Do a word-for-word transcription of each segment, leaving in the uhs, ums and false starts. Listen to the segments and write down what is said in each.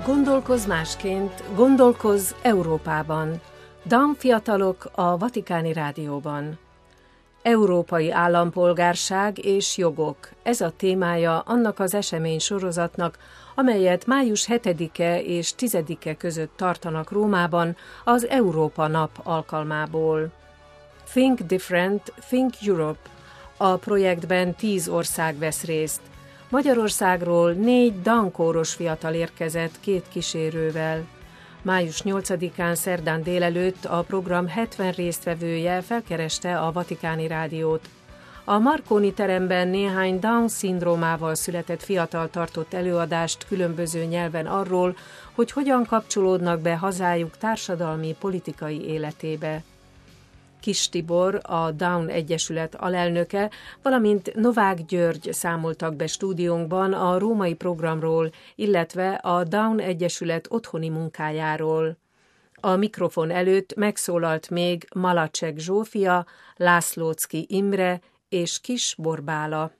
Gondolkozz másként, gondolkozz Európában. Down fiatalok a Vatikáni Rádióban. Európai állampolgárság és jogok. Ez a témája annak az esemény sorozatnak, amelyet május hetedike és tizedike között tartanak Rómában az Európa Nap alkalmából. Think Different, Think Europe. A projektben tíz ország vesz részt. Magyarországról négy Down-kóros fiatal érkezett két kísérővel. május nyolcadikán szerdán délelőtt a program hetven résztvevője felkereste a Vatikáni Rádiót. A Marconi teremben néhány Down-szindrómával született fiatal tartott előadást különböző nyelven arról, hogy hogyan kapcsolódnak be hazájuk társadalmi, politikai életébe. Kis Tibor, a Down Egyesület alelnöke, valamint Novák György számoltak be stúdiónkban a római programról, illetve a Down Egyesület otthoni munkájáról. A mikrofon előtt megszólalt még Malacsek Zsófia, Lászlóczky Imre és Kis Borbála.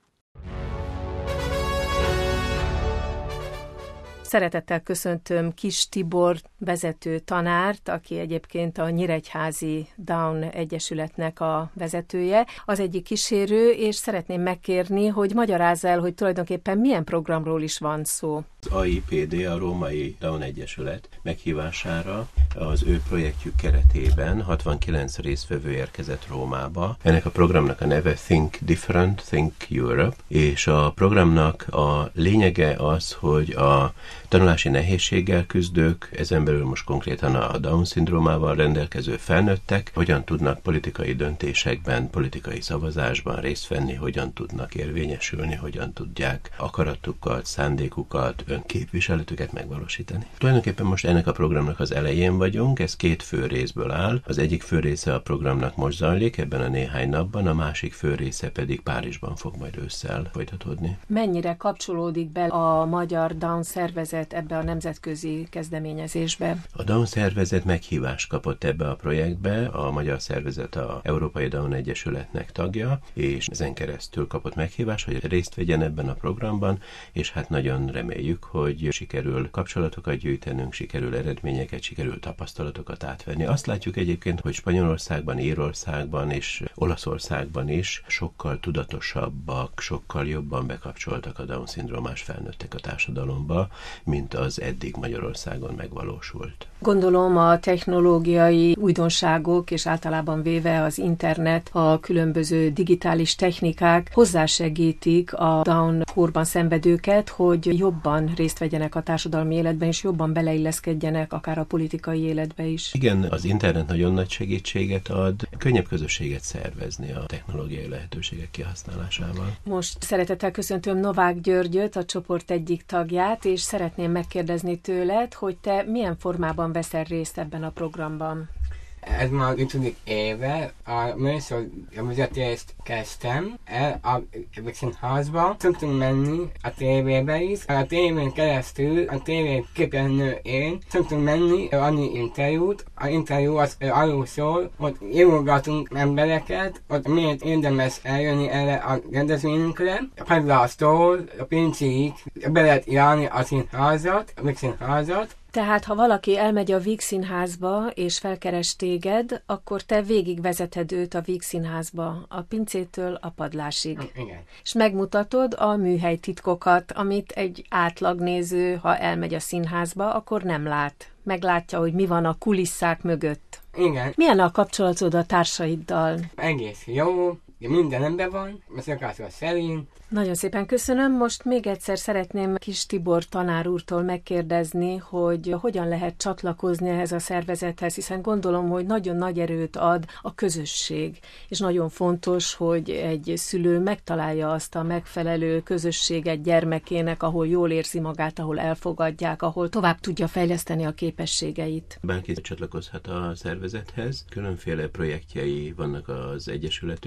Szeretettel köszöntöm Kis Tibor vezető tanárt, aki egyébként a Nyíregyházi Down Egyesületnek a vezetője, az egyik kísérő, és szeretném megkérni, hogy magyarázz el, hogy tulajdonképpen milyen programról is van szó. Az á i pé dé, a Római Down Egyesület meghívására az ő projektjük keretében hatvankilenc résztvevő érkezett Rómába. Ennek a programnak a neve Think Different, Think Europe, és a programnak a lényege az, hogy a tanulási nehézséggel küzdők, ezen belül most konkrétan a Down-szindrómával rendelkező felnőttek, hogyan tudnak politikai döntésekben, politikai szavazásban részt venni, hogyan tudnak érvényesülni, hogyan tudják akaratukat, szándékukat, önképviseletüket megvalósítani. Tulajdonképpen most ennek a programnak az elején vagyunk, ez két fő részből áll. Az egyik fő része a programnak most zajlik ebben a néhány napban, a másik fő része pedig Párizsban fog majd ősszel folytatódni. Mennyire kapcsolódik be a Magyar Down Szervezet ebbe a nemzetközi kezdeményezésbe? A Down szervezet meghívást kapott ebbe a projektbe, a magyar szervezet a Európai Down Egyesületnek tagja, és ezen keresztül kapott meghívást, hogy részt vegyen ebben a programban, és hát nagyon reméljük, hogy sikerül kapcsolatokat gyűjtenünk, sikerül eredményeket, sikerül tapasztalatokat átvenni. Azt látjuk egyébként, hogy Spanyolországban, Írországban és Olaszországban is sokkal tudatosabbak, sokkal jobban bekapcsoltak a Down-szindrómás felnőttek a társadalomba, mint az eddig Magyarországon megvalósult. Gondolom a technológiai újdonságok és általában véve az internet, a különböző digitális technikák hozzásegítik a Down-kórban szenvedőket, hogy jobban részt vegyenek a társadalmi életben, és jobban beleilleszkedjenek akár a politikai életbe is. Igen, az internet nagyon nagy segítséget ad, könnyebb közösséget szervezni a technológiai lehetőségek kihasználásával. Most szeretettel köszöntöm Novák Györgyöt, a csoport egyik tagját, és szeretném megkérdezni tőled, hogy te milyen formában veszel részt ebben a programban? Ez már ötödik éve, a műsor vezetést kezdtem el a színházba. Szoktunk menni a tévébe is, a tévén keresztül, a tévé képernyőjén szoktunk menni, adni interjút. A interjú az arról szól, hogy jógatunk embereket, hogy miért érdemes eljönni erre a rendezvényünkre. Például szól, a pincéig be lehet járni a színházat, a színházat. Tehát, ha valaki elmegy a Víg Színházba, és felkeres téged, akkor te végigvezeted őt a Víg Színházba, a pincétől a padlásig. Igen. És megmutatod a műhely titkokat, amit egy átlagnéző, ha elmegy a színházba, akkor nem lát. Meglátja, hogy mi van a kulisszák mögött. Igen. Milyen a kapcsolatod a társaiddal? Egész jó, minden rendben van, a szokásról szerint. Nagyon szépen köszönöm. Most még egyszer szeretném Kis Tibor tanár úrtól megkérdezni, hogy hogyan lehet csatlakozni ehhez a szervezethez, hiszen gondolom, hogy nagyon nagy erőt ad a közösség, és nagyon fontos, hogy egy szülő megtalálja azt a megfelelő közösséget gyermekének, ahol jól érzi magát, ahol elfogadják, ahol tovább tudja fejleszteni a képességeit. Bárki csatlakozhat a szervezethez, különféle projektjei vannak az Egyesületünknek.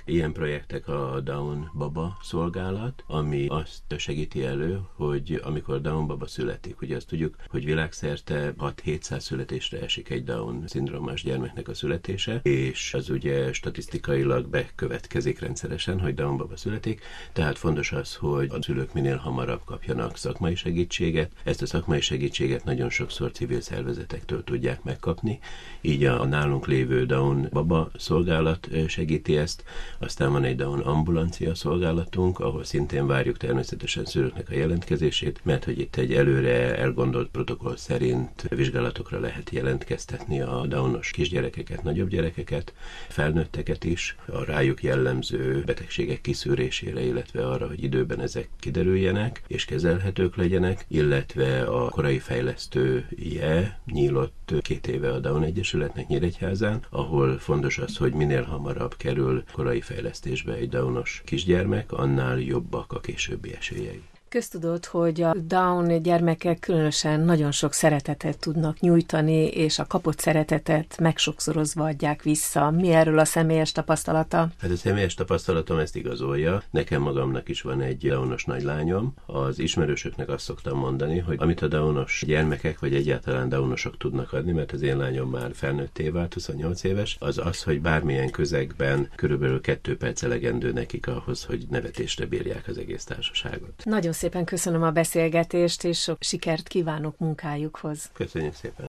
ilyen projektek a Down Baba szolgálat, ami azt segíti elő, hogy amikor Down Baba születik, ugye azt tudjuk, hogy világszerte hat-hétszáz születésre esik egy Down-szindrómás gyermeknek a születése, és az ugye statisztikailag bekövetkezik rendszeresen, hogy Down Baba születik, tehát fontos az, hogy a szülők minél hamarabb kapjanak szakmai segítséget. Ezt a szakmai segítséget nagyon sokszor civil szervezetektől tudják megkapni, így a nálunk lévő Down Baba szolgálat segíti ezt, aztán van egy Down ambulancia szolgálatunk, ahol szintén várjuk természetesen szülőknek a jelentkezését, mert hogy itt egy előre elgondolt protokoll szerint vizsgálatokra lehet jelentkeztetni a Downos kisgyerekeket, nagyobb gyerekeket, felnőtteket is, a rájuk jellemző betegségek kiszűrésére, illetve arra, hogy időben ezek kiderüljenek és kezelhetők legyenek, illetve a korai fejlesztője nyílott két éve a Down Egyesületnek Nyíregyházán, ahol fontos az, hogy minél hamarabb kerül korai fejlesztésbe egy Downos kisgyermek, annál jobbak a későbbi esélyei. Köztudott, hogy a Down gyermekek különösen nagyon sok szeretetet tudnak nyújtani, és a kapott szeretetet megsokszorozva adják vissza. Mi erről a személyes tapasztalata? Hát a személyes tapasztalatom ezt igazolja. Nekem magamnak is van egy Downos nagylányom. Az ismerősöknek azt szoktam mondani, hogy amit a Downos gyermekek, vagy egyáltalán Downosok tudnak adni, mert az én lányom már felnőtté vált, huszonnyolc éves, az az, hogy bármilyen közegben körülbelül kettő perc elegendő nekik ahhoz, hogy nevetésre bírják az egész társaságot. Nagyon szépen köszönöm a beszélgetést, és sok sikert kívánok munkájukhoz. Köszönjük szépen!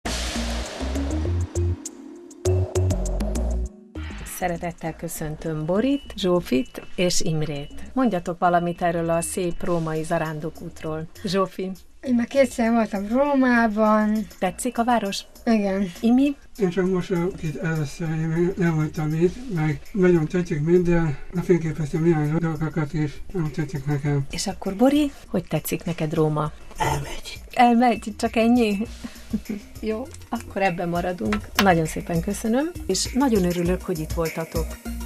Szeretettel köszöntöm Borit, Zsófit és Imrét. Mondjatok valamit erről a szép római zarándokútról. Zsófi? Én már kétszer voltam Rómában. Tetszik a város? Igen. Imi? Én csak most itt először, én nem voltam itt, meg nagyon tetszik minden, lefényképeztem ilyen dolgokat is, nem tetszik nekem. És akkor Bori, hogy tetszik neked Róma? Elmegy. Elmegy? Csak ennyi? Jó, akkor ebben maradunk. Nagyon szépen köszönöm, és nagyon örülök, hogy itt voltatok.